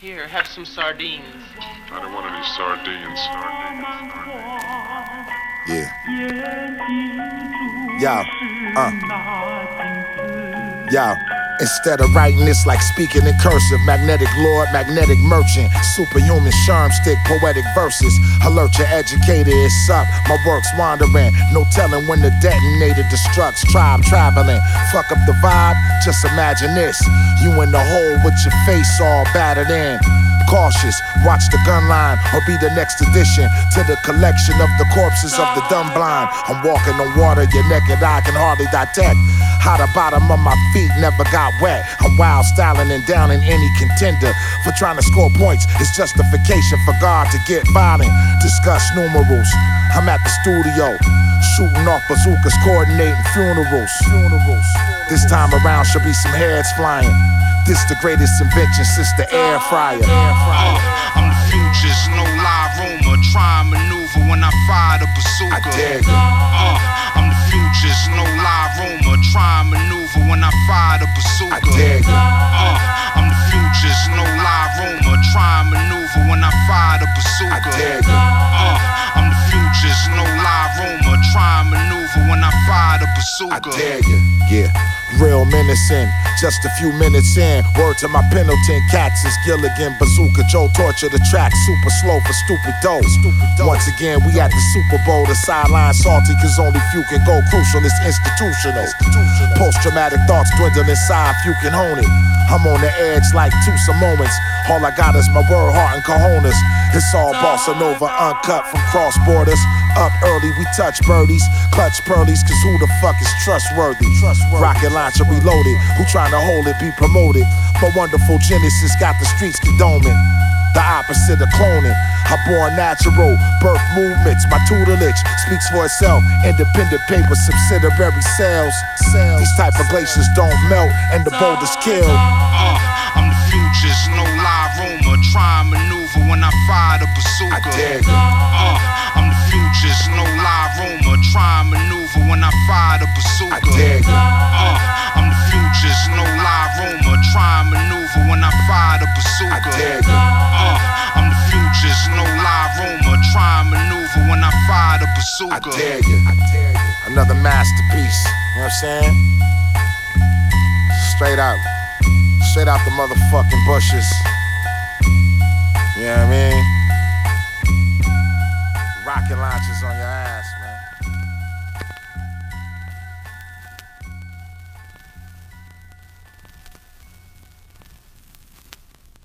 Here, have some sardines. I don't want any sardines. Yeah. Yo. Instead of writing this like speaking in cursive, magnetic lord, magnetic merchant, superhuman sherm stick, poetic verses. Alert your educator, it's up, my work's wandering. No telling when the detonator destructs. Tribe traveling, fuck up the vibe, just imagine this. You in the hole with your face all battered in. Cautious, watch the gun line or be the next addition to the collection of the corpses of the dumb blind. I'm walking on water, your naked eye can hardly detect how the bottom of my feet never got wet. I'm wild styling and downing any contender for trying to score points. It's justification for God to get violent. Discuss numerals. I'm at the studio, shooting off bazookas, coordinating funerals. This time around should be some heads flying. This the greatest invention since the air fryer. I'm the future's no lie rumor. Try and maneuver when I fire the bazooka. I dig it. I'm the future's no lie rumor. Try and maneuver when I fire the bazooka. I dig it. I'm the future's no lie rumor. Try and maneuver when I fire the bazooka. I dig it. I'm the future's no lie rumor. Try and maneuver when I fire the bazooka. I dig it. Yeah. Real menacing, just a few minutes in. Word to my Pendleton cats is Gilligan, Bazooka Joe, torture the track, super slow for stupid dough. Once again, we at the Super Bowl, the sideline salty, cause only few can go crucial, it's institutional. Post-traumatic thoughts dwindle inside, few can hone it. I'm on the edge like two moments. All I got is my word, heart, and cojones. It's all bossa nova, uncut from cross borders. Up early, we touch birdies, clutch pearlies, cause who the fuck is trustworthy? Rocket launcher reloaded, who trying to hold it, be promoted. My wonderful Genesis got the streets condoming. The opposite of cloning. I born natural, birth movements, my tutelage speaks for itself. Independent paper, subsidiary sales. These type of glaciers don't melt and the boulders kill. I'm the future's no lie rumor. Try and maneuver when I fire the bazooka. I dig it. I'm the future's no lie rumor. Try and maneuver when I fire the bazooka. I dig it. I'm the future's no lie rumor. Try and maneuver when I fire the bazooka. I dig it. I'm the future's no lie rumor. Try and maneuver when I fire the I bazooka. dig it. Another masterpiece. You know what I'm saying? Straight out the motherfucking bushes. You know what I mean? Rocket launchers on your ass.